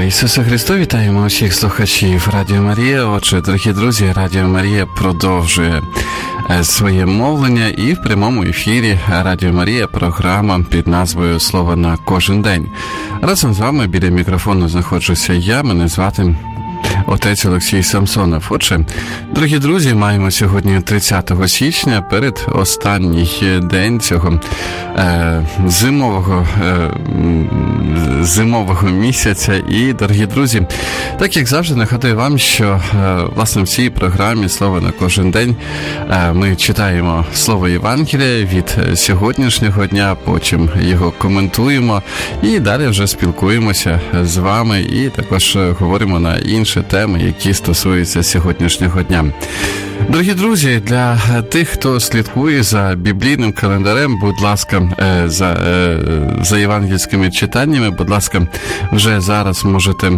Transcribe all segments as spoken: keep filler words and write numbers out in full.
Ісусе Христу, вітаємо усіх слухачів Радіо Марія. Отже, дорогі друзі, Радіо Марія продовжує своє мовлення, і в прямому ефірі Радіо Марія програма під назвою «Слово на кожен день». Разом з вами біля мікрофону знаходжуся я, мене звати отець Олексій Самсонов. Отже, дорогі друзі, маємо сьогодні тридцятого січня, перед останній день цього е, зимового, е, зимового місяця. І, дорогі друзі, так як завжди нагадую вам, що е, власне в цій програмі «Слово на кожен день» е, ми читаємо Слово Євангелія від сьогоднішнього дня, потім його коментуємо і далі вже спілкуємося з вами і також говоримо на інші теми, які стосуються сьогоднішнього дня. Дорогі друзі, для тих, хто слідкує за біблійним календарем, будь ласка, за, за євангельськими читаннями, будь ласка, вже зараз можете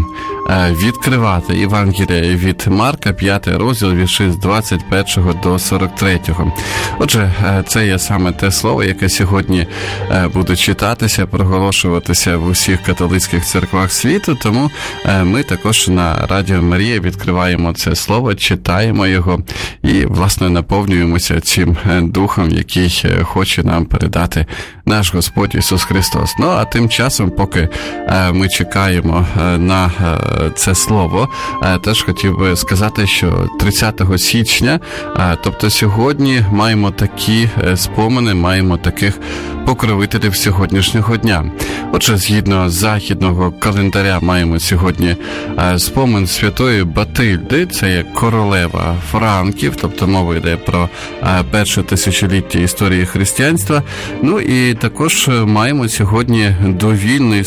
відкривати Євангелія від Марка, п'ятий розділ, вірші з двадцять першого до сорок третього. Отже, це є саме те слово, яке сьогодні буде читатися, проголошуватися в усіх католицьких церквах світу, тому ми також на Радіо Марія відкриваємо це слово, читаємо його і, власне, наповнюємося цим духом, який хоче нам передати наш Господь Ісус Христос. Ну, а тим часом, поки ми чекаємо на це слово, теж хотів би сказати, що тридцятого січня, тобто сьогодні, маємо такі спомини, маємо таких покровителів сьогоднішнього дня. Отже, згідно західного календаря, маємо сьогодні спомин святої Батильди, це є королева Франків, тобто мова йде про перше тисячоліття історії християнства. Ну і також маємо сьогодні довільний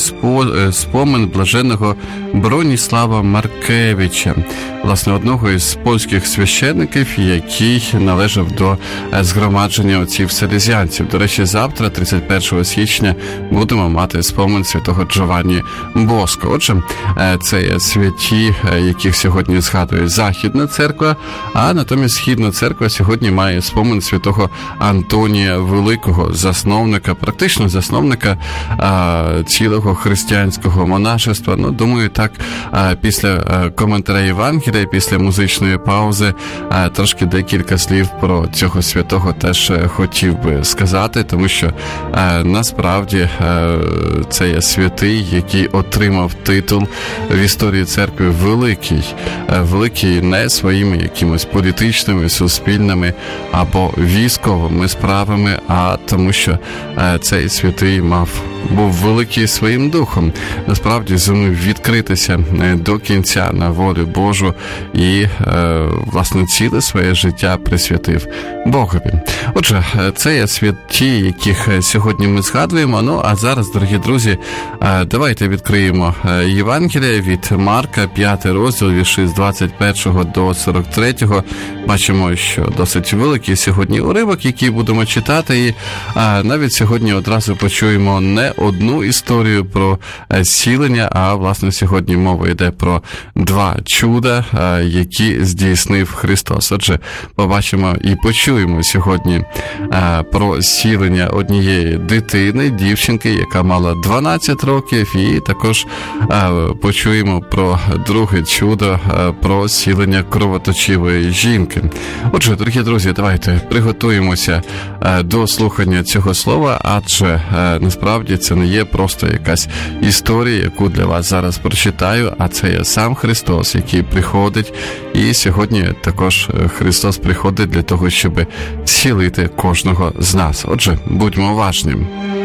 спомин блаженного Броніслава Маркевича, власне, одного із польських священників, який належав до згромадження отців селезіанців. До речі, завтра, тридцять першого січня, будемо мати спомин святого Джованні Боско. Отже, це є святі, яких сьогодні згадує Західна церква, а натомість Східна церква сьогодні має спомин святого Антонія Великого, засновника, практично засновника а, цілого християнського монашества. Ну, думаю, так, а, після а, коментаря Євангелія, після музичної паузи, а, трошки декілька слів про цього святого теж хотів би сказати, тому що а, насправді а, це є святий, який отримав титул в історії церкви великий, а, великий не своїми якимось політичними, суспільними або військовими справами, а тому, що а, цей святий мав був великий своїм духом. Насправді зумів відкритися до кінця на волю Божу і, е, власне, ціле своє життя присвятив Богові. Отже, це є святі, яких сьогодні ми згадуємо. Ну, а зараз, дорогі друзі, е, давайте відкриємо Євангелія від Марка, п'ятий розділ, вірші з двадцять першого до сорок третього. Бачимо, що досить великий сьогодні уривок, який будемо читати, і е, навіть сьогодні одразу почуємо не одну історію про зцілення, а, власне, сьогодні мова йде про два чуда, які здійснив Христос. Отже, побачимо і почуємо сьогодні про зцілення однієї дитини, дівчинки, яка мала дванадцять років, і також почуємо про друге чудо, про зцілення кровоточивої жінки. Отже, дорогі друзі, давайте приготуємося до слухання цього слова, адже насправді це не є просто якась історія, яку для вас зараз прочитаю, а це є сам Христос, який приходить, і сьогодні також Христос приходить для того, щоб зцілити кожного з нас. Отже, будьмо уважні.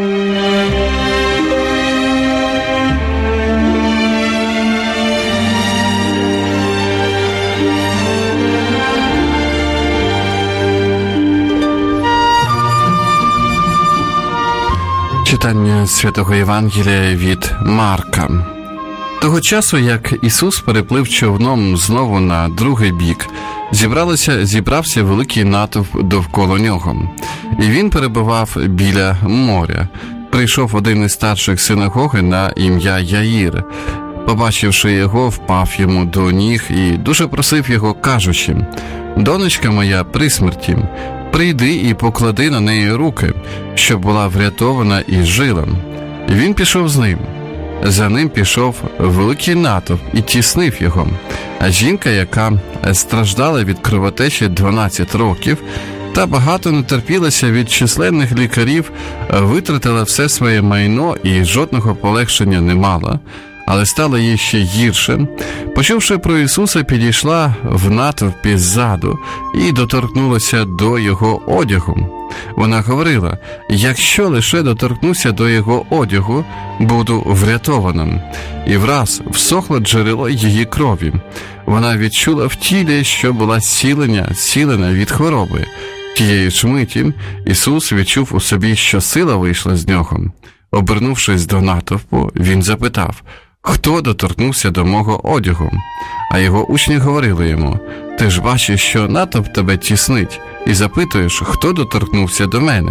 Читання Святого Євангелія від Марка. Того часу, як Ісус переплив човном знову на другий бік, зібралося, зібрався великий натовп довкола нього, і він перебував біля моря. Прийшов один із старших синагоги на ім'я Яїр. Побачивши його, впав йому до ніг і дуже просив його, кажучи: «Донечка моя при смерті, прийди і поклади на неї руки, щоб була врятована і жила». І він пішов з ним. за ним пішов великий натовп і тіснив його. А жінка, яка страждала від кровотечі дванадцять років, та багато натерпілася від численних лікарів, витратила все своє майно і жодного полегшення не мала, але стало їй ще гірше. Почувши про Ісуса, підійшла в натовпі ззаду і доторкнулася до Його одягу. Вона говорила: «Якщо лише доторкнуся до Його одягу, буду врятованим». І враз всохло джерело її крові. Вона відчула в тілі, що була зцілення, зцілена від хвороби. Тієї ж миті Ісус відчув у собі, що сила вийшла з нього. Обернувшись до натовпу, він запитав: «Хто доторкнувся до мого одягу?» А його учні говорили йому: «Ти ж бачиш, що натовп тебе тіснить, і запитуєш, хто доторкнувся до мене?»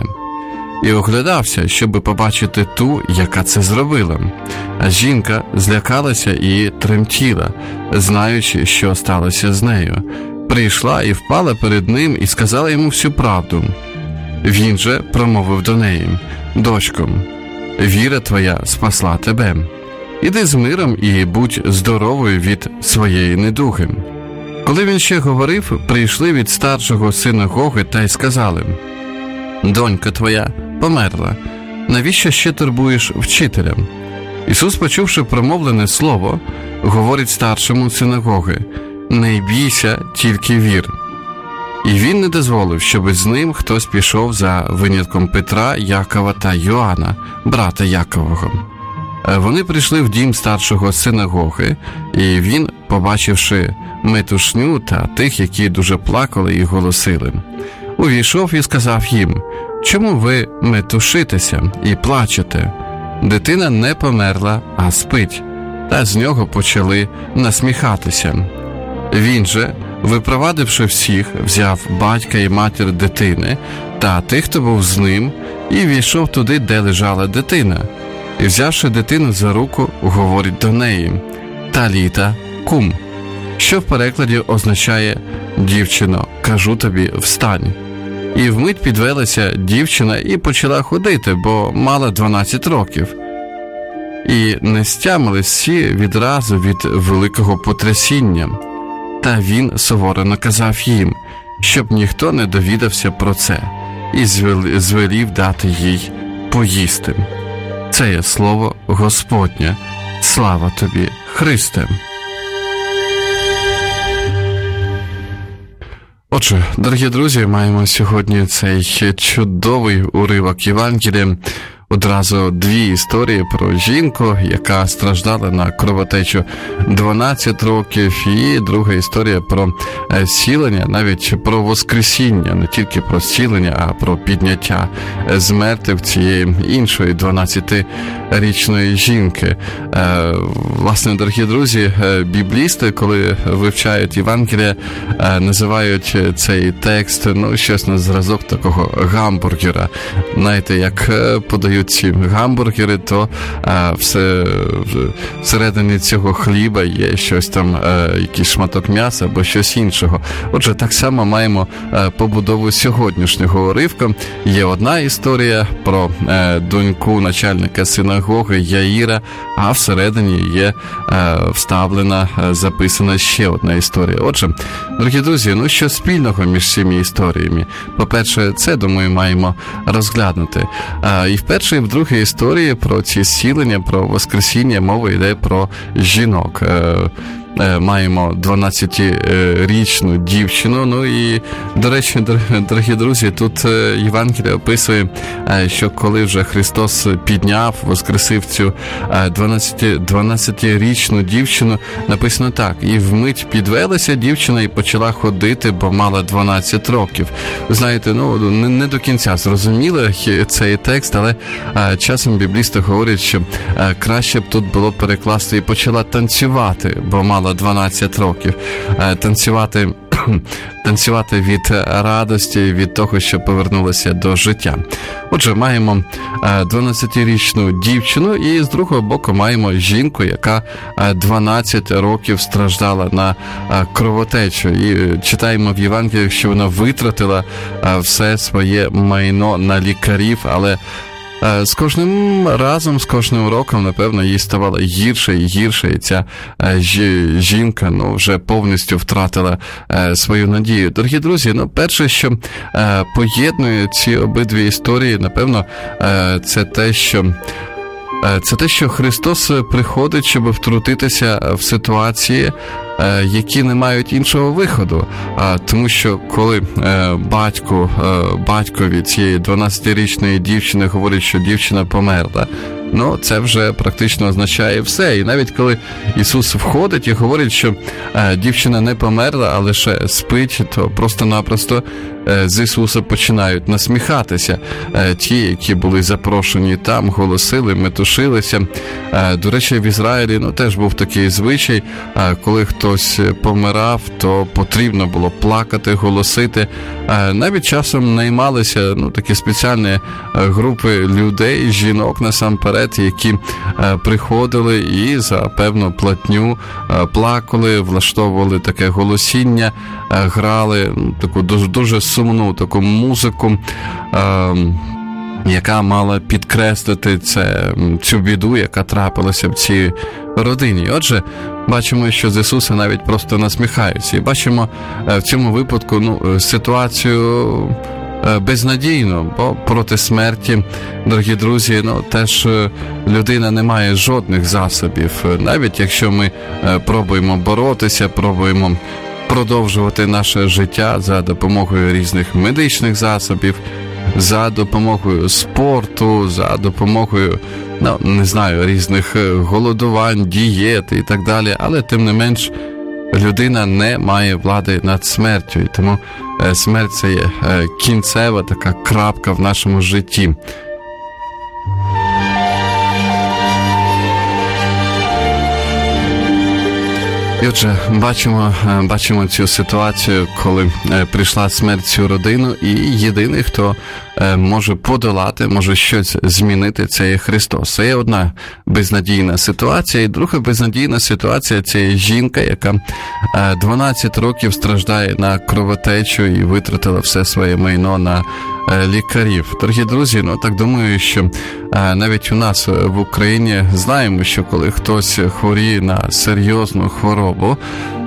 І оглядався, щоби побачити ту, яка це зробила. А жінка злякалася і тремтіла, знаючи, що сталося з нею. Прийшла і впала перед ним і сказала йому всю правду. Він же промовив до неї: «Дочко, віра твоя спасла тебе. Іди з миром і будь здоровою від своєї недуги». Коли він ще говорив, прийшли від старшого синагоги та й сказали: «Донька твоя померла. Навіщо ще турбуєш вчителя?» Ісус, почувши промовлене слово, говорить старшому синагоги: «Не бійся, тільки вір». І він не дозволив, щоб з ним хтось пішов за винятком Петра, Якова та Йоанна, брата Якового. Вони прийшли в дім старшого синагоги, і він, побачивши метушню та тих, які дуже плакали і голосили, увійшов і сказав їм: «Чому ви метушитеся і плачете? Дитина не померла, а спить». Та з нього почали насміхатися. Він же, випровадивши всіх, взяв батька і матір дитини та тих, хто був з ним, і війшов туди, де лежала дитина. І, взявши дитину за руку, говорить до неї: «Таліта кум», що в перекладі означає: «Дівчино, кажу тобі, встань». І вмить підвелася дівчина і почала ходити, бо мала дванадцять років. І не стямили всі відразу від великого потрясіння. Та він суворо наказав їм, щоб ніхто не довідався про це, і звелів дати їй поїсти. Це є слово Господнє. Слава тобі, Христе! Отже, дорогі друзі, маємо сьогодні цей чудовий уривок Євангелія. Одразу дві історії про жінку, яка страждала на кровотечу дванадцять років, і друга історія про зцілення, навіть про воскресіння, не тільки про зцілення, а про підняття з мертвих цієї іншої дванадцятирічної жінки. Власне, дорогі друзі, біблісти, коли вивчають Євангелія, називають цей текст, ну, щось на зразок такого гамбургера. Знаєте, як подають ці гамбургери, то а, все, всередині цього хліба є щось там, а, якийсь шматок м'яса або щось іншого. Отже, так само маємо а, побудову сьогоднішнього уривка. Є одна історія про а, доньку начальника синагоги Яїра, а всередині є а, вставлена, а, записана ще одна історія. Отже, дорогі друзі, ну що спільного між цими історіями? По-перше, це, думаю, маємо розглянути. А, і вперше і в другій історії про ці зцілення, про воскресіння мова йде про жінок. Маємо дванадцятирічну дівчину. Ну і, до речі, дорогі друзі, тут Євангеліє описує, що коли вже Христос підняв, воскресив цю дванадцятирічну дівчину, написано так: «І вмить підвелася дівчина і почала ходити, бо мала дванадцять років». Ви знаєте, ну, не до кінця зрозуміло цей текст, але часом біблісти говорять, що краще б тут було перекласти: «І почала танцювати, бо мала дванадцять років». Танцювати, танцювати від радості, від того, що повернулася до життя. Отже, маємо дванадцятирічну дівчину, і з другого боку маємо жінку, яка дванадцять років страждала на кровотечу. І читаємо в Євангелії, що вона витратила все своє майно на лікарів, але з кожним разом, з кожним роком, напевно, їй ставало гірше і гірше, і ця жінка, ну, вже повністю втратила свою надію. Дорогі друзі, ну, перше, що поєднує ці обидві історії, напевно, це те, що Це те, що Христос приходить, щоб втрутитися в ситуації, які не мають іншого виходу. Тому що коли батько, батькові цієї дванадцятирічної дівчини говорить, що дівчина померла, ну, це вже практично означає все. І навіть коли Ісус входить і говорить, що е, дівчина не померла, а лише спить, то просто-напросто е, з Ісуса починають насміхатися. Е, ті, які були запрошені там, голосили, метушилися. Е, до речі, в Ізраїлі, ну, теж був такий звичай, е, коли хтось помирав, то потрібно було плакати, голосити. Е, навіть часом наймалися, ну, такі спеціальні е, групи людей, жінок насамперед, які е, приходили і за певну платню е, плакали, влаштовували таке голосіння, е, грали ну, таку дуже, дуже сумну таку музику, е, яка мала підкреслити це, цю біду, яка трапилася в цій родині. Отже, бачимо, що з Ісуса навіть просто насміхаються. І бачимо е, в цьому випадку ну, ситуацію безнадійно, бо проти смерті, дорогі друзі, ну, теж людина не має жодних засобів. Навіть якщо ми пробуємо боротися, пробуємо продовжувати наше життя за допомогою різних медичних засобів, за допомогою спорту, за допомогою, ну, не знаю, різних голодувань, дієт і так далі, але тим не менш людина не має влади над смертю, і тому смерть – це є кінцева така крапка в нашому житті. І отже, бачимо, бачимо цю ситуацію, коли прийшла смерть цю родину, і єдиний, хто може подолати, може щось змінити, це є Христос. Це є одна безнадійна ситуація. І друга безнадійна ситуація – це є жінка, яка дванадцять років страждає на кровотечу і витратила все своє майно на лікарів. Дорогі друзі, ну так думаю, що навіть у нас в Україні знаємо, що коли хтось хворіє на серйозну хворобу,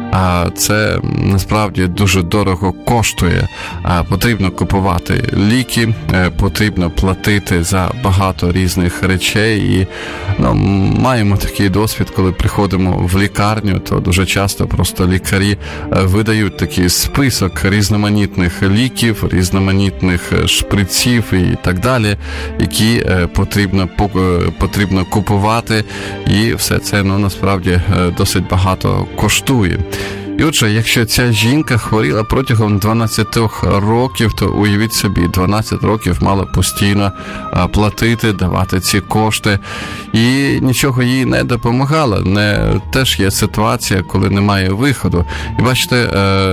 а це насправді дуже дорого коштує. А потрібно купувати ліки, потрібно платити за багато різних речей. І ну, маємо такий досвід, коли приходимо в лікарню, то дуже часто просто лікарі видають такий список різноманітних ліків, різноманітних шприців і так далі, які потрібно, потрібно купувати. І все це ну, насправді досить багато коштує. І отже, якщо ця жінка хворіла протягом дванадцять років, то уявіть собі, дванадцять років мала постійно платити, давати ці кошти, і нічого їй не допомагало. Не, теж є ситуація, коли немає виходу. І бачите,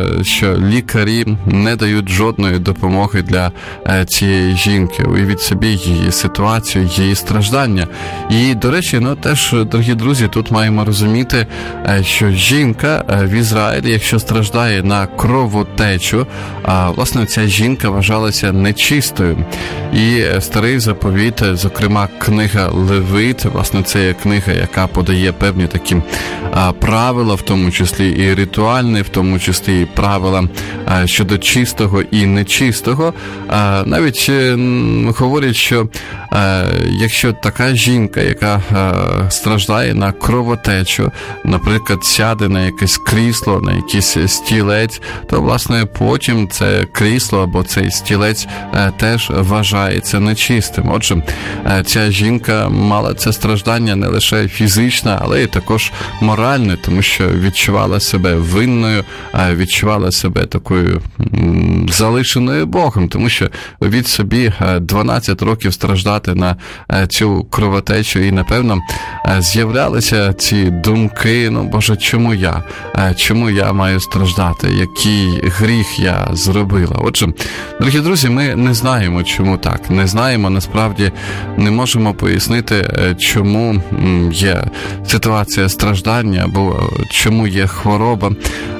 що лікарі не дають жодної допомоги для цієї жінки. Уявіть собі її ситуацію, її страждання. І, до речі, ну теж, дорогі друзі, тут маємо розуміти, що жінка в Ізраїлі, якщо страждає на кровотечу, а, власне, ця жінка вважалася нечистою. І Старий Заповіт, зокрема, книга Левит, власне, це є книга, яка подає певні такі а, правила, в тому числі і ритуальні, в тому числі і правила а, щодо чистого і нечистого. А, навіть м, говорять, що а, якщо така жінка, яка а, страждає на кровотечу, наприклад, сяде на якесь крісло, на якийсь стілець, то, власне, потім це крісло або цей стілець е, теж вважається нечистим. Отже, е, ця жінка мала це страждання не лише фізичне, але й також моральне, тому що відчувала себе винною, е, відчувала себе такою м, залишеною Богом, тому що від собі дванадцять років страждати на е, цю кровотечу, і, напевно, е, з'являлися ці думки, ну, Боже, чому я? Е, чому я? я маю страждати, який гріх я зробила. Отже, дорогі друзі, ми не знаємо, чому так. Не знаємо, насправді не можемо пояснити, чому є ситуація страждання, або чому є хвороба.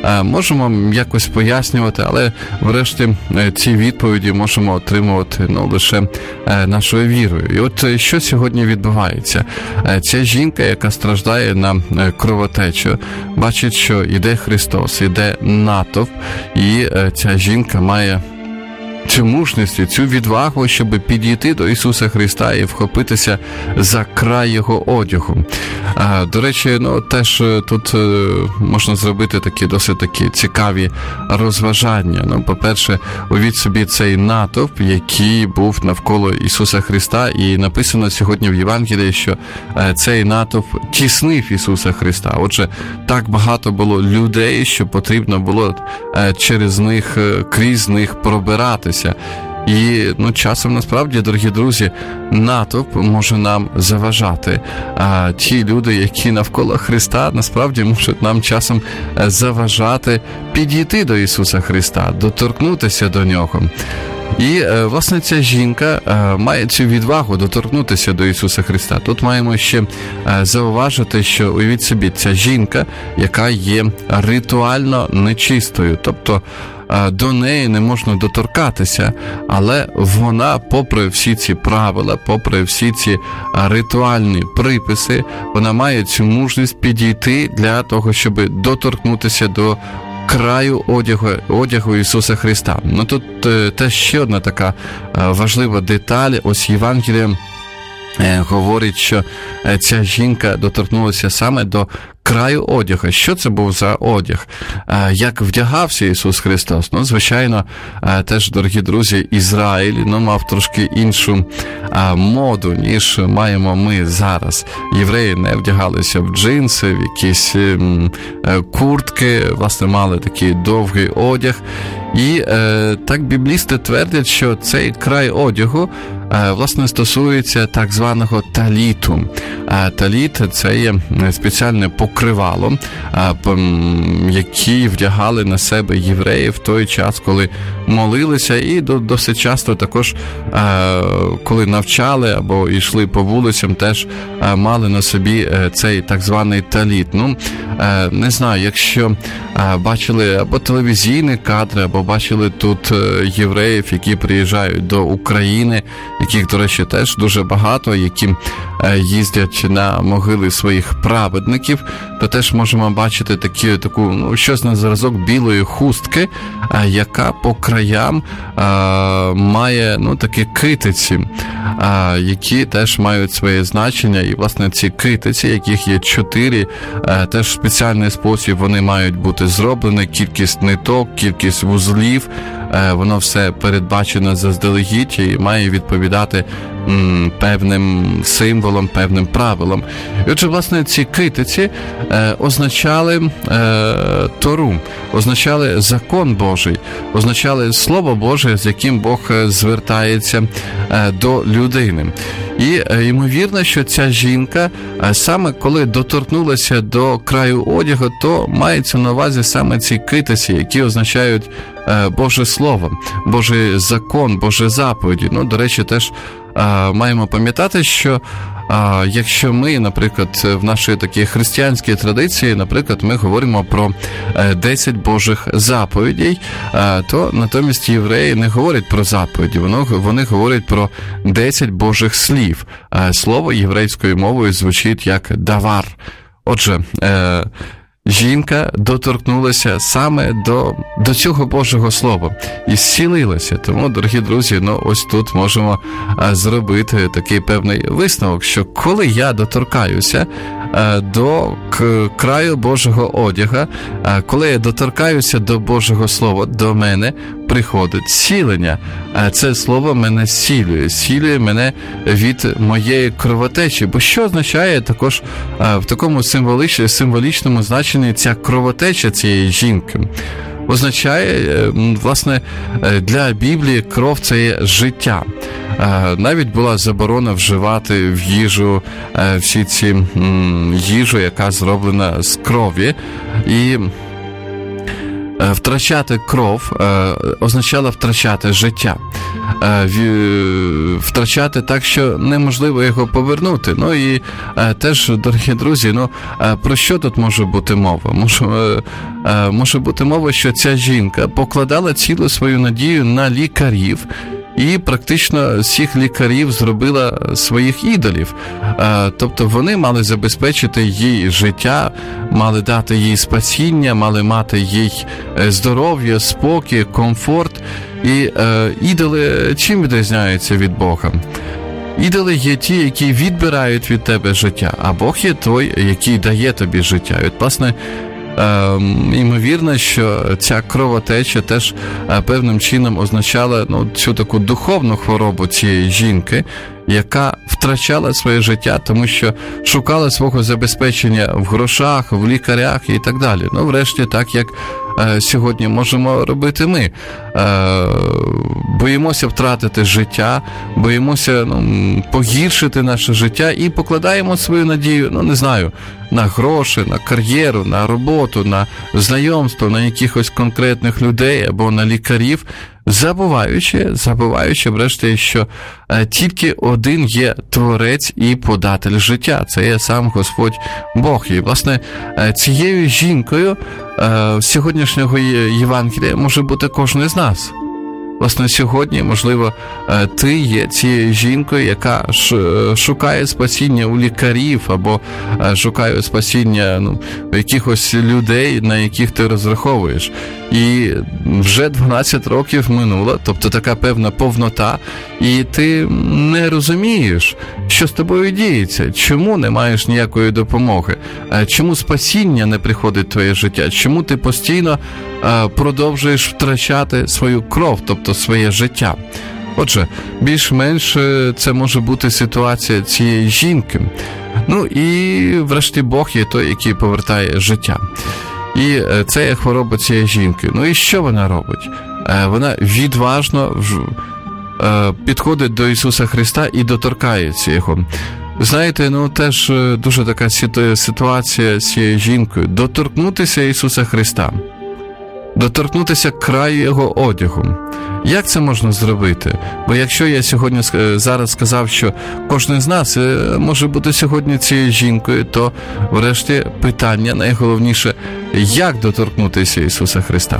Можемо якось пояснювати, але врешті ці відповіді можемо отримувати ну, лише нашою вірою. І от що сьогодні відбувається? Ця жінка, яка страждає на кровотечу, бачить, що іде Христос, іде натовп, і ця жінка має цю мужність, цю відвагу, щоб підійти до Ісуса Христа і вхопитися за край Його одягу. До речі, ну, теж тут можна зробити такі досить такі цікаві розважання. Ну, по-перше, уявіть собі цей натовп, який був навколо Ісуса Христа, і написано сьогодні в Євангелії, що цей натовп тіснив Ісуса Христа. Отже, так багато було людей, що потрібно було через них, крізь них пробиратися. І ну, часом, насправді, дорогі друзі, натовп може нам заважати. А ті люди, які навколо Христа, насправді можуть нам часом заважати підійти до Ісуса Христа, доторкнутися до Нього. І, власне, ця жінка має цю відвагу доторкнутися до Ісуса Христа. Тут маємо ще зауважити, що, уявіть собі, ця жінка, яка є ритуально нечистою, тобто до неї не можна доторкатися, але вона, попри всі ці правила, попри всі ці ритуальні приписи, вона має цю мужність підійти для того, щоб доторкнутися до краю одягу, одягу Ісуса Христа. Ну тут теж ще одна така важлива деталь. Ось Євангеліє говорить, що ця жінка доторкнулася саме до краю одягу. Що це був за одяг? Як вдягався Ісус Христос? Ну, звичайно, теж, дорогі друзі, Ізраїль ну, мав трошки іншу моду, ніж маємо ми зараз. Євреї не вдягалися в джинси, в якісь куртки, власне, мали такий довгий одяг. І е, так біблісти твердять, що цей край одягу, е, власне, стосується так званого таліту. Е, таліт – це є спеціальне покривало, е, які вдягали на себе євреї в той час, коли молилися, і досить часто також, е, коли навчали або йшли по вулицям, теж е, мали на собі цей так званий таліт. Ну, е, не знаю, якщо е, бачили або телевізійні кадри, або бачили тут євреїв, які приїжджають до України, яких, до речі, теж дуже багато, які їздять на могили своїх праведників, то теж можемо бачити такі, таку, ну, щось на зразок білої хустки, яка по краям а, має, ну, такі китиці, а, які теж мають своє значення. І, власне, ці китиці, яких є чотири, а, теж в спеціальний спосіб вони мають бути зроблені, кількість ниток, кількість вузлів, а, воно все передбачено заздалегідь і має відповідати м, певним символам, певним правилам. І отже, власне, ці китиці е, означали е, Тору, означали закон Божий, означали Слово Боже, з яким Бог звертається е, до людини. І е, ймовірно, що ця жінка, е, саме коли доторкнулася до краю одягу, то мається на увазі саме ці китиці, які означають е, Боже Слово, Божий закон, Божі заповіді. Ну, до речі, теж е, маємо пам'ятати, що А якщо ми, наприклад, в нашій такій християнській традиції, наприклад, ми говоримо про десять Божих заповідей, то натомість євреї не говорять про заповіді, вони говорять про десять Божих слів. Слово єврейською мовою звучить як давар. Отже, жінка доторкнулася саме до, до цього Божого Слова і зцілилася. Тому, дорогі друзі, ну ось тут можемо а, зробити такий певний висновок, що коли я доторкаюся а, до к, краю Божого одяга, а, коли я доторкаюся до Божого Слова, до мене приходить зцілення. А це слово мене зцілює, зцілює мене від моєї кровотечі. Бо що означає також а, в такому символіч, символічному значенні ця кровотеча цієї жінки? Означає, власне, для Біблії кров – це є життя. Навіть була заборона вживати в їжу всі ці їжу, яка зроблена з крові. І Втрачати кров означало втрачати життя. Втрачати так, що неможливо його повернути. Ну і теж, дорогі друзі, ну про що тут може бути мова? Може, може бути мова, що ця жінка покладала цілу свою надію на лікарів, і практично всіх лікарів зробила своїх ідолів. Тобто вони мали забезпечити їй життя, мали дати їй спасіння, мали мати їй здоров'я, спокій, комфорт. І ідоли чим відрізняються від Бога? Ідоли є ті, які відбирають від тебе життя, а Бог є той, який дає тобі життя. І от, власне, ймовірно, що ця кровотеча теж певним чином означала ну, цю таку духовну хворобу цієї жінки, яка втрачала своє життя, тому що шукала свого забезпечення в грошах, в лікарях і так далі. Ну, врешті, так як е, сьогодні можемо робити ми. Е, боїмося втратити життя, боїмося ну, погіршити наше життя і покладаємо свою надію, ну, не знаю, на гроші, на кар'єру, на роботу, на знайомство, на якихось конкретних людей або на лікарів, забуваючи, забуваючи, врешті, що е, тільки один є Творець і податель життя. Це є сам Господь Бог. І, власне, е, цією жінкою е, сьогоднішнього Євангелія може бути кожен з нас. Власне, сьогодні, можливо, ти є цією жінкою, яка шукає спасіння у лікарів або шукає спасіння ну, у якихось людей, на яких ти розраховуєш. І вже дванадцять років минуло, тобто така певна повнота, і ти не розумієш, що з тобою діється, чому не маєш ніякої допомоги, чому спасіння не приходить в твоє життя, чому ти постійно продовжуєш втрачати свою кров, тобто своє життя. Отже, більш-менш це може бути ситуація цієї жінки. Ну і врешті Бог є той, який повертає життя. І це є хвороба цієї жінки. Ну і що вона робить? Вона відважно підходить до Ісуса Христа і доторкається Його. Знаєте, ну теж дуже така ситуація з цією жінкою. Доторкнутися Ісуса Христа. Доторкнутися краю Його одягу. Як це можна зробити? Бо якщо я сьогодні зараз сказав, що кожен з нас може бути сьогодні цією жінкою, то врешті питання найголовніше, як доторкнутися Ісуса Христа,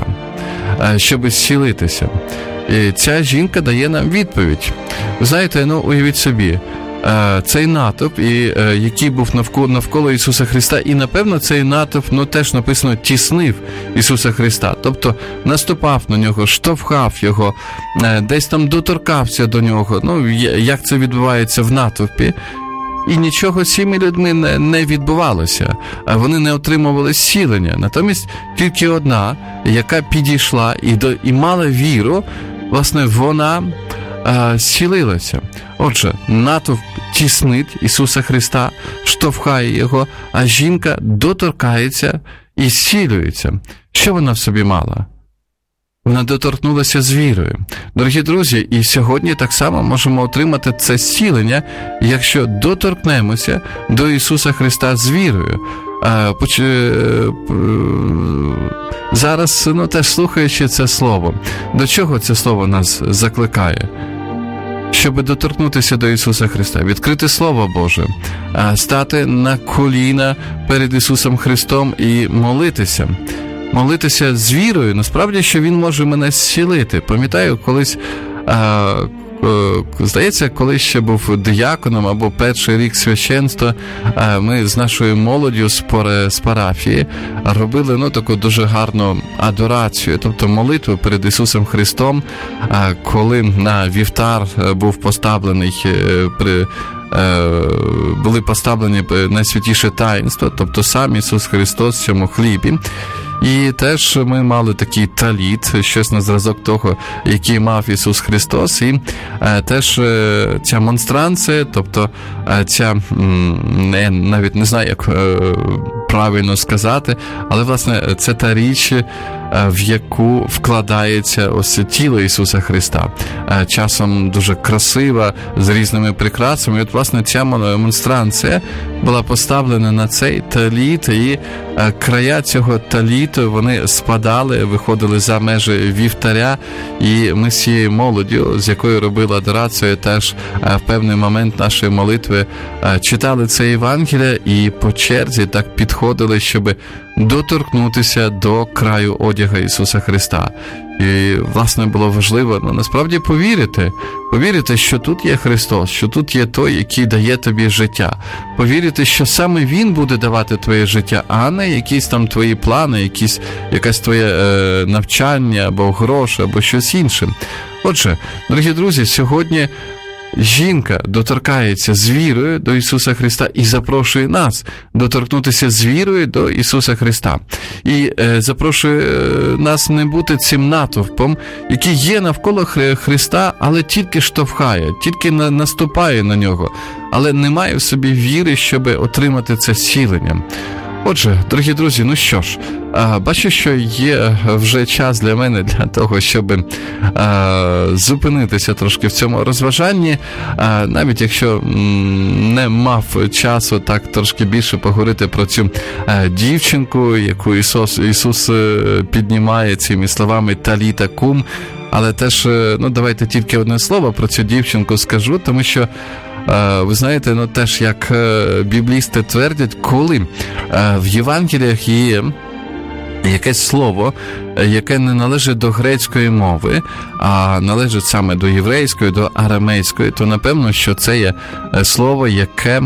щоб зцілитися. І ця жінка дає нам відповідь. Знаєте, ну уявіть собі, цей натовп, і, який був навколо, навколо Ісуса Христа, і, напевно, цей натовп, ну, теж написано, тіснив Ісуса Христа, тобто наступав на Нього, штовхав Його, десь там доторкався до Нього, ну, як це відбувається в натовпі, і нічого з цими людьми не, не відбувалося, вони не отримували зцілення, натомість тільки одна, яка підійшла і, до, і мала віру, власне, вона зцілилася. Отже, натовп тіснить Ісуса Христа, штовхає Його, а жінка доторкається і зцілюється. Що вона в собі мала? Вона доторкнулася з вірою. Дорогі друзі, і сьогодні так само можемо отримати це зцілення, якщо доторкнемося до Ісуса Христа з вірою. Зараз, ну, теж слухаючи це слово, до чого це слово нас закликає? Щоб доторкнутися до Ісуса Христа, відкрити Слово Боже, стати на коліна перед Ісусом Христом і молитися. Молитися з вірою, насправді, що Він може мене зцілити. Пам'ятаю, колись, здається, коли ще був дияконом або перший рік священства, ми з нашою молоддю з парафії робили ну, таку дуже гарну адорацію, тобто молитву перед Ісусом Христом, коли на вівтар був поставлений при були поставлені найсвятіше таїнство, тобто сам Ісус Христос в цьому хлібі. І теж ми мали такий таліт, щось на зразок того, який мав Ісус Христос, і е, теж е, ця монстранція, тобто е, ця, не, навіть не знаю, як е, правильно сказати, але, власне, це та річ, в яку вкладається ось тіло Ісуса Христа. Часом дуже красива, з різними прикрасами. І от, власне, ця монстранція була поставлена на цей таліт, і края цього таліту, вони спадали, виходили за межі вівтаря, і ми з цією молоддю, з якою робили адорацію, теж в певний момент нашої молитви читали це Євангеліє і по черзі так підходили, щоб доторкнутися до краю одяга Ісуса Христа. І, власне, було важливо, ну, насправді повірити. Повірити, що тут є Христос, що тут є той, який дає тобі життя. Повірити, що саме Він буде давати твоє життя, а не якісь там твої плани, якісь, якесь твоє е, навчання, або гроші, або щось інше. Отже, дорогі друзі, сьогодні жінка доторкається з вірою до Ісуса Христа і запрошує нас доторкнутися з вірою до Ісуса Христа. І е, запрошує нас не бути цим натовпом, який є навколо Христа, але тільки штовхає, тільки на, наступає на нього, але не має в собі віри, щоб отримати це зцілення. Отже, дорогі друзі, ну що ж, бачу, що є вже час для мене для того, щоб зупинитися трошки в цьому розважанні, навіть якщо не мав часу так трошки більше поговорити про цю дівчинку, яку Ісус, Ісус піднімає цими словами «Таліта кум», але теж, ну, давайте тільки одне слово про цю дівчинку скажу, тому що ви знаєте, ну теж як біблісти твердять, коли в Євангеліях є якесь слово, яке не належить до грецької мови, а належить саме до єврейської, до арамейської, то напевно, що це є слово, яке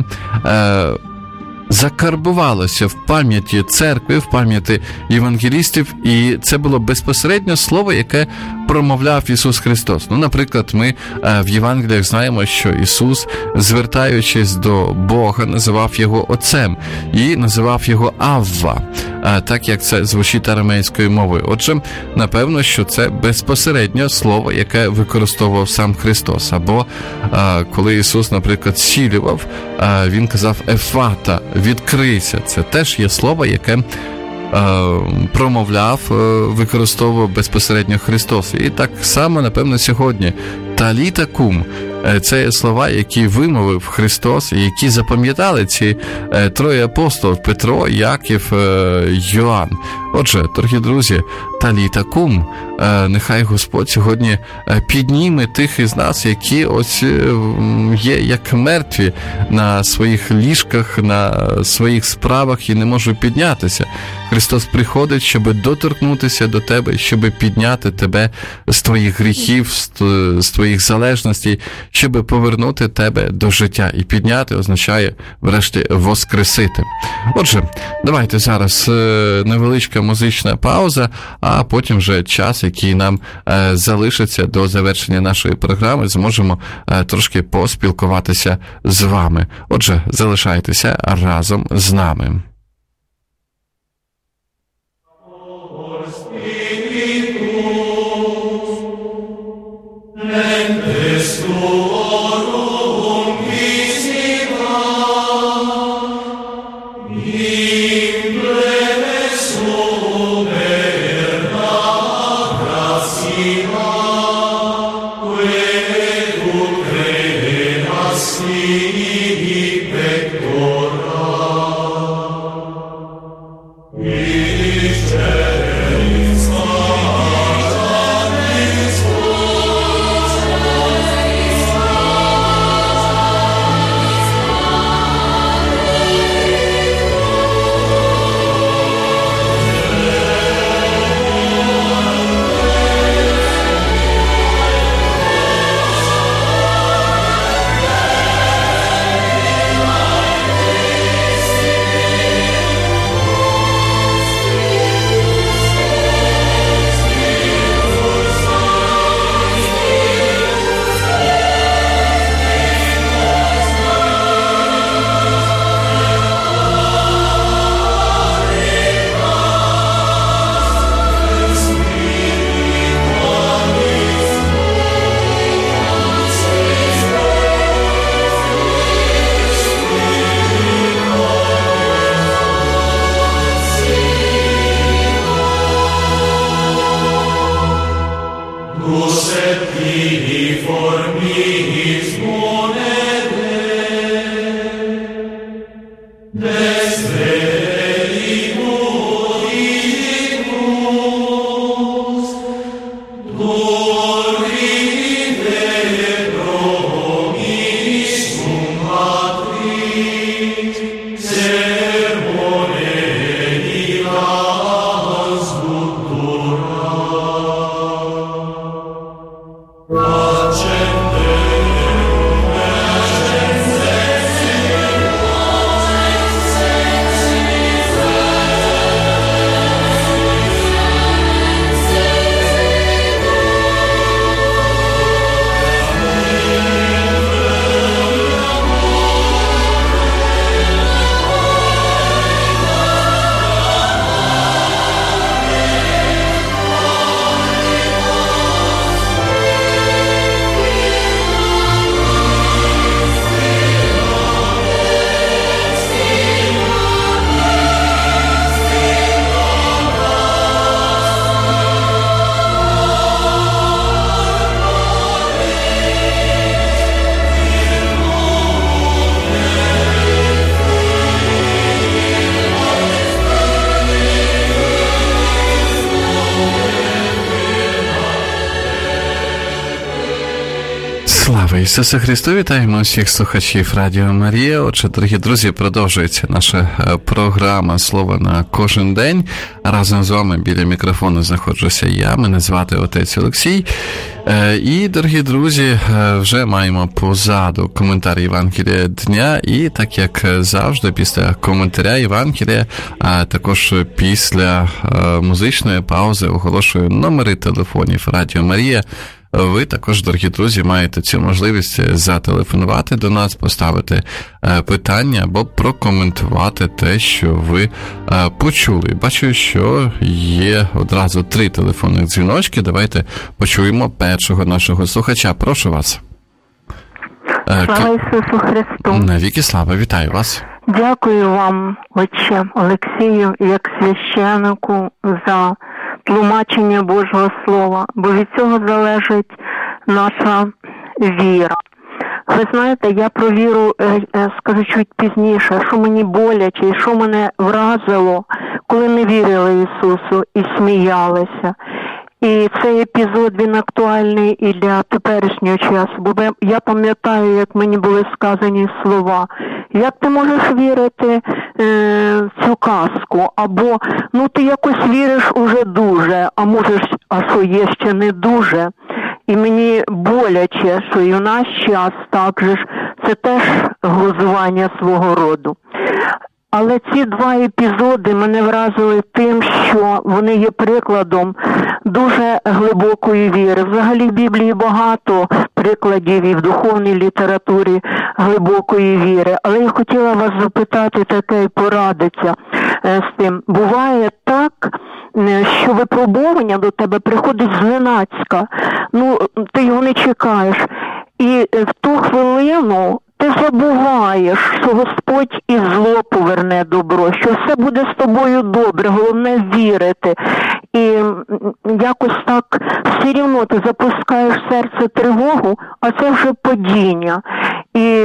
закарбувалося в пам'яті церкви, в пам'яті євангелістів, і це було безпосередньо слово, яке промовляв Ісус Христос. Ну, наприклад, ми в Євангеліях знаємо, що Ісус, звертаючись до Бога, називав Його Отцем і називав Його Авва, так як це звучить арамейською мовою. Отже, напевно, що це безпосередньо слово, яке використовував сам Христос. Або коли Ісус, наприклад, зцілював, Він казав «Ефата», «відкрийся». Це теж є слово, яке промовляв, використовував безпосередньо Христос. І так само, напевно, сьогодні «Таліта кум» – це є слова, які вимовив Христос, і які запам'ятали ці троє апостолів – Петро, Яків, Йоанн. Отже, дорогі друзі, «Таліта кум», нехай Господь сьогодні підніме тих із нас, які ось є як мертві на своїх ліжках, на своїх справах і не можуть піднятися. Христос приходить, щоб доторкнутися до тебе, щоб підняти тебе з твоїх гріхів, з твоїх залежностей, щоб повернути тебе до життя. І підняти означає, врешті, воскресити. Отже, давайте зараз невеличка музична пауза, а потім вже час, який нам е, залишиться до завершення нашої програми, зможемо е, трошки поспілкуватися з вами. Отже, залишайтеся разом з нами. Pectora Слава Ісусу Христу! Вітаємо всіх слухачів Радіо Марія. Отже, дорогі друзі, продовжується наша програма «Слово на кожен день». Разом з вами біля мікрофону знаходжуся я, мене звати отець Олексій. І, дорогі друзі, вже маємо позаду коментар Євангелія дня. І, так як завжди, після коментаря Євангелія, а також після музичної паузи оголошую номери телефонів Радіо Марія. Ви також, дорогі друзі, маєте цю можливість зателефонувати до нас, поставити питання або прокоментувати те, що ви почули. Бачу, що є одразу три телефонних дзвіночки. Давайте почуємо першого нашого слухача. Прошу вас. Слава Ісусу Христу! Навіки слава, вітаю вас. Дякую вам, отче Олексію, як священику, за тлумачення Божого Слова, бо від цього залежить наша віра. Ви знаєте, я про віру скажу чуть пізніше, що мені боляче і що мене вразило, коли не вірили Ісусу і сміялися. І цей епізод, він актуальний і для теперішнього часу, бо я пам'ятаю, як мені були сказані слова. Як ти можеш вірити е, в цю казку? Або, ну ти якось віриш уже дуже, а можеш, а що є ще не дуже. І мені боляче, що і в наш час так же ж, це теж глузування свого роду. Але ці два епізоди мене вразили тим, що вони є прикладом дуже глибокої віри. Взагалі в Біблії багато прикладів і в духовній літературі глибокої віри. Але я хотіла вас запитати таке і порадитися з тим. Буває так, що випробування до тебе приходить зненацька. Ну, ти його не чекаєш. І в ту хвилину ти забуваєш, що Господь і зло поверне добро, що все буде з тобою добре, головне вірити. І якось так все рівно ти запускаєш в серце тривогу, а це вже падіння. І,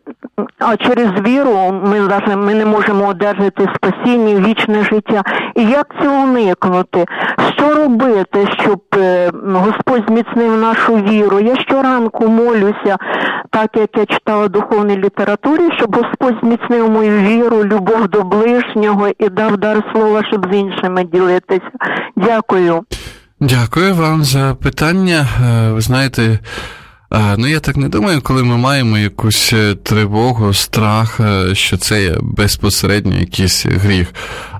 а через віру ми, ми не можемо одержати спасіння, вічне життя. І як це уникнути? Що робити, щоб Господь зміцнив нашу віру? Я щоранку молюся, так як я читала в духовній літературі, щоб Господь зміцнив мою віру, любов до ближнього і дав дар слова, щоб з іншими ділитися. Дякую. Дякую вам за питання. Ви знаєте, ну я так не думаю, коли ми маємо якусь тривогу, страх, що це є безпосередньо якийсь гріх.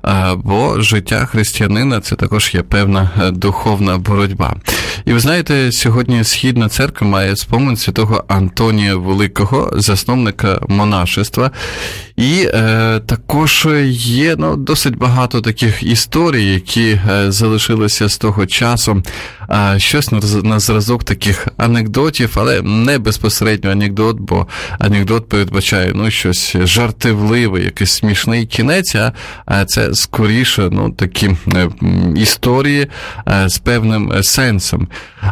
Бо життя християнина – це також є певна духовна боротьба. І ви знаєте, сьогодні Східна церква має спомин святого Антонія Великого, засновника монашества. І е, також є ну, досить багато таких історій, які е, залишилися з того часу. Е, щось на, на зразок таких анекдотів, але не безпосередньо анекдот, бо анекдот передбачає ну, щось жартівливе, якийсь смішний кінець, а це скоріше ну, такі е, історії е, з певним сенсом. Ісусом.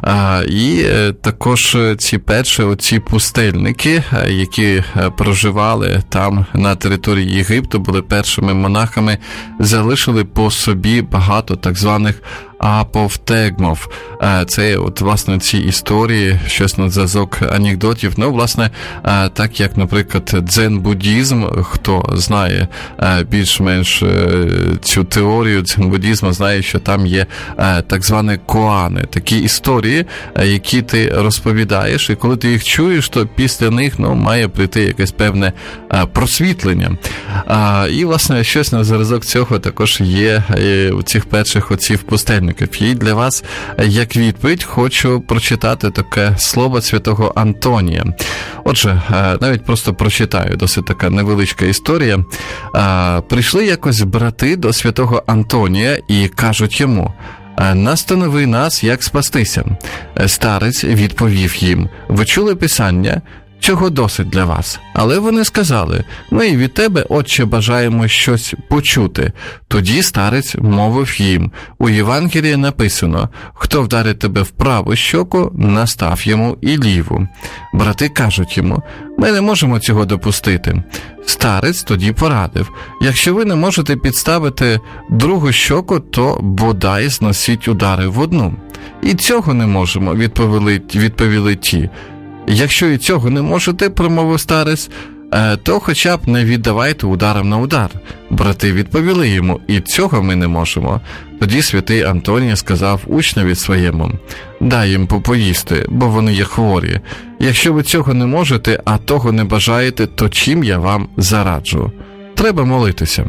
І також ці перші оці пустельники, які проживали там на території Єгипту, були першими монахами, залишили по собі багато так званих апофтегмов. Це от, власне, ці історії, щось на зв'язок анекдотів. Ну, власне, так як, наприклад, дзен-буддізм, хто знає більш-менш цю теорію дзен-буддізму, знає, що там є так звані коани, такі історії, які ти розповідаєш, і коли ти їх чуєш, то після них, ну, має прийти якесь певне просвітлення. І, власне, щось на зразок цього також є у цих перших отців пустельників. І для вас, як відповідь, хочу прочитати таке слово святого Антонія. Отже, навіть просто прочитаю, досить така невеличка історія. Прийшли якось брати до святого Антонія і кажуть йому: «Настанови нас, як спастися». Старець відповів їм: «Ви чули Писання? Цього досить для вас». Але вони сказали: «Ми і від тебе, Отче, бажаємо щось почути». Тоді старець мовив їм: «У Євангелії написано: хто вдарить тебе в праву щоку, настав йому і ліву». Брати кажуть йому: «Ми не можемо цього допустити». Старець тоді порадив: «Якщо ви не можете підставити другу щоку, то бодай зносіть удари в одну». «І цього не можемо», відповіли, відповіли ті. «Якщо і цього не можете», промовив старець, «то хоча б не віддавайте ударом на удар». Брати відповіли йому: «І цього ми не можемо». Тоді святий Антоній сказав учневі своєму: «Дай їм попоїсти, бо вони є хворі. Якщо ви цього не можете, а того не бажаєте, то чим я вам зараджу? Треба молитися,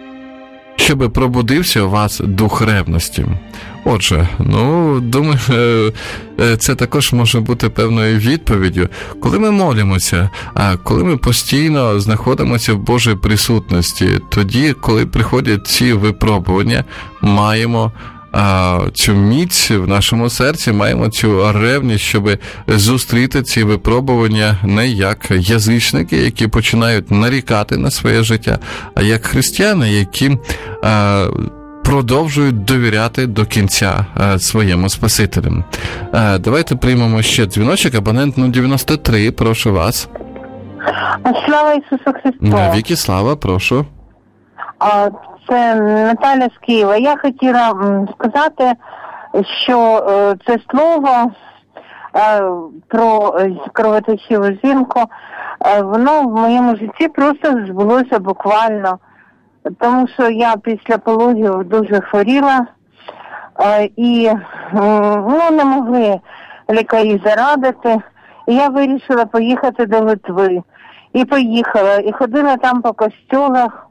щоби пробудився у вас дух ревності». Отже, ну, думаю, це також може бути певною відповіддю. Коли ми молимося, а коли ми постійно знаходимося в Божій присутності, тоді, коли приходять ці випробування, маємо а, цю міць в нашому серці, маємо цю ревність, щоб зустріти ці випробування не як язичники, які починають нарікати на своє життя, а як християни, які а, продовжують довіряти до кінця а, своєму Спасителю. А, давайте приймемо ще дзвіночок. Абонент нуль дев'яносто три, прошу вас. Слава Ісусу Христу. Навіки слава, прошу. А, це Наталя з Києва. Я хотіла сказати, що це слово про кровоточиву жінку, воно в моєму житті просто збулося буквально. Тому що я після пологів дуже хворіла і ну, не могли лікарі зарадити. І я вирішила поїхати до Литви. І поїхала, і ходила там по костюлах.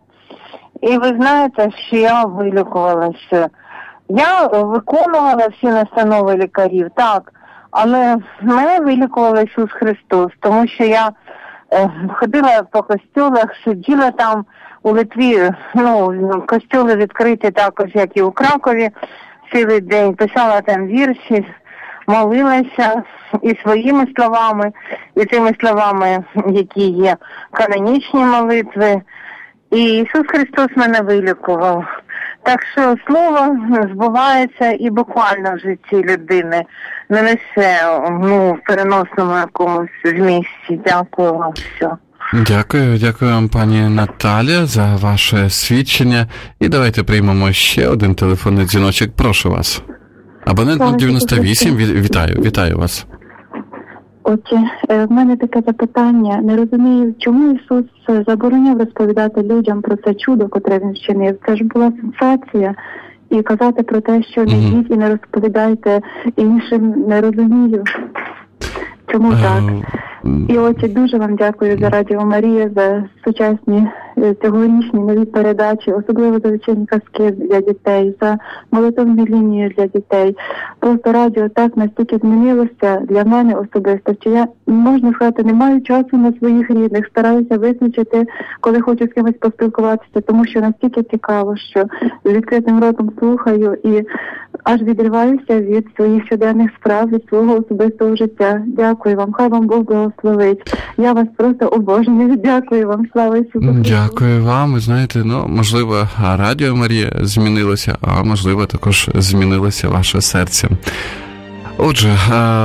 І ви знаєте, що я вилікувалася. Я виконувала всі настанови лікарів, так, але мене вилікував Ісус Христос, тому що я е, ходила по костюлах, сиділа там у Литві, ну, костюли відкриті також, як і у Кракові, цілий день, писала там вірші, молилася і своїми словами, і тими словами, які є канонічні молитви. І Ісус Христос мене вилікував. Так що слово збувається і буквально в житті людини, не лише ну, в переносному якомусь змісті. Дякую вам все. Дякую, дякую вам, пані Наталя, за ваше свідчення. І давайте приймемо ще один телефонний дзвіночок. Прошу вас. Абонент нуль дев'яносто вісім, вітаю, вітаю вас. Отже, в мене таке запитання. Не розумію, чому Ісус забороняв розповідати людям про це чудо, котре Він вчинив. Це ж була сенсація. І казати про те, що не йдіть і не розповідайте іншим, не розумію. Чому так? І отже, дуже вам дякую за Радіо Марія, за сучасні цьогорічні нові передачі, особливо за вечірні казки для дітей, за молитовну лінію для дітей. Просто радіо так настільки змінилося для мене особисто, що я, можна сказати, не маю часу на своїх рідних, стараюся визначити, коли хочу з кимось поспілкуватися, тому що настільки цікаво, що з відкритим ротом слухаю і аж відриваюся від своїх щоденних справ, від свого особистого життя. Дякую вам, хай вам Бог благословить. Я вас просто обожнюю. Дякую вам, слава Ісусу Христу. Дякую вам. Ви знаєте, ну, можливо, Радіо Марія змінилося, а можливо, також змінилося ваше серце. Отже,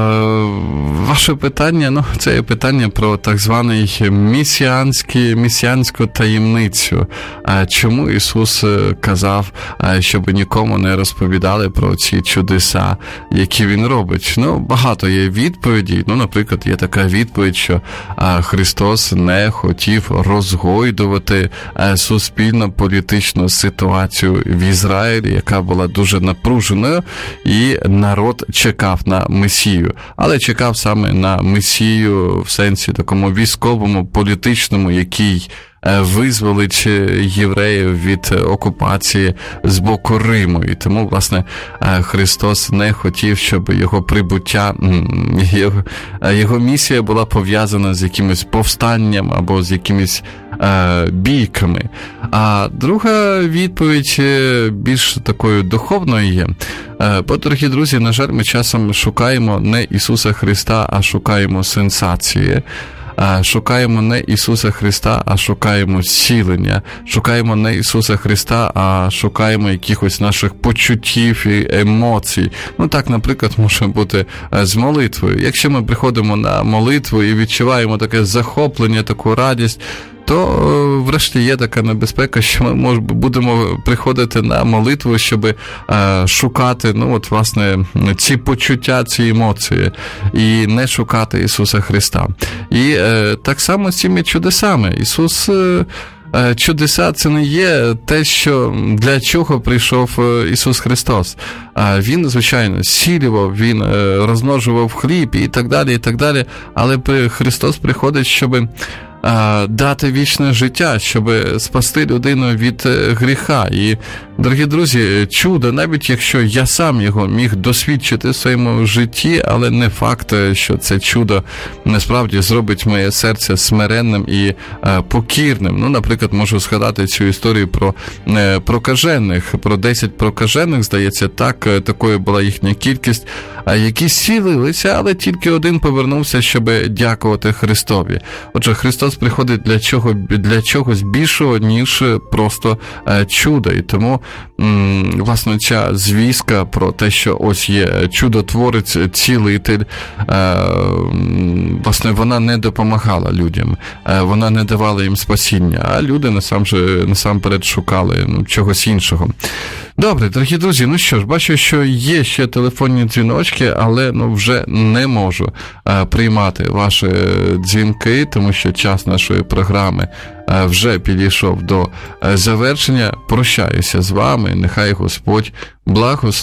ваше питання, ну, це є питання про так званий місіанський, місіанську таємницю. Чому Ісус казав, щоб нікому не розповідали про ці чудеса, які Він робить? Ну, багато є відповідей. Ну, наприклад, є така відповідь, що Христос не хотів розгойдувати суспільно-політичну ситуацію в Ізраїлі, яка була дуже напруженою, і народ чекав на Месію. Але чекав саме на Месію в сенсі такому військовому, політичному, який визволить євреїв від окупації з боку Риму. І тому, власне, Христос не хотів, щоб його прибуття, його, його місія була пов'язана з якимось повстанням або з якимись е, бійками. А друга відповідь більш такою духовною є. Бо, дорогі друзі, на жаль, ми часом шукаємо не Ісуса Христа, а шукаємо сенсації. Шукаємо не Ісуса Христа, а шукаємо зцілення. Шукаємо не Ісуса Христа, а шукаємо якихось наших почуттів і емоцій. Ну так, наприклад, може бути з молитвою. Якщо ми приходимо на молитву і відчуваємо таке захоплення, таку радість, то, врешті, є така небезпека, що ми мож, будемо приходити на молитву, щоб е, шукати, ну, от, власне, ці почуття, ці емоції, і не шукати Ісуса Христа. І е, так само з цими чудесами. Ісус... Е, Чудеса – це не є те, що для чого прийшов Ісус Христос. Він, звичайно, зцілював, Він розмножував хліб і так далі, і так далі. Але Христос приходить, щоб дати вічне життя, щоб спасти людину від гріха. І, дорогі друзі, чудо, навіть якщо я сам його міг досвідчити в своєму житті, але не факт, що це чудо насправді зробить моє серце смиренним і покірним. Ну, наприклад, можу згадати цю історію про прокажених, про десять прокажених, здається, так, такою була їхня кількість, які зцілилися, але тільки один повернувся, щоб дякувати Христові. Отже, Христос приходить для чого, для чогось більшого, ніж просто е, чудо. І тому, м, власне, ця звістка про те, що ось є чудотворець, цілитель, е, власне, вона не допомагала людям, е, вона не давала їм спасіння, а люди насам же, насамперед шукали ну, чогось іншого. Добре, дорогі друзі, ну що ж, бачу, що є ще телефонні дзвіночки, але ну, вже не можу е, приймати ваші дзвінки, тому що час нашої програми е, вже підійшов до е, завершення. Прощаюся з вами, нехай Господь благословить.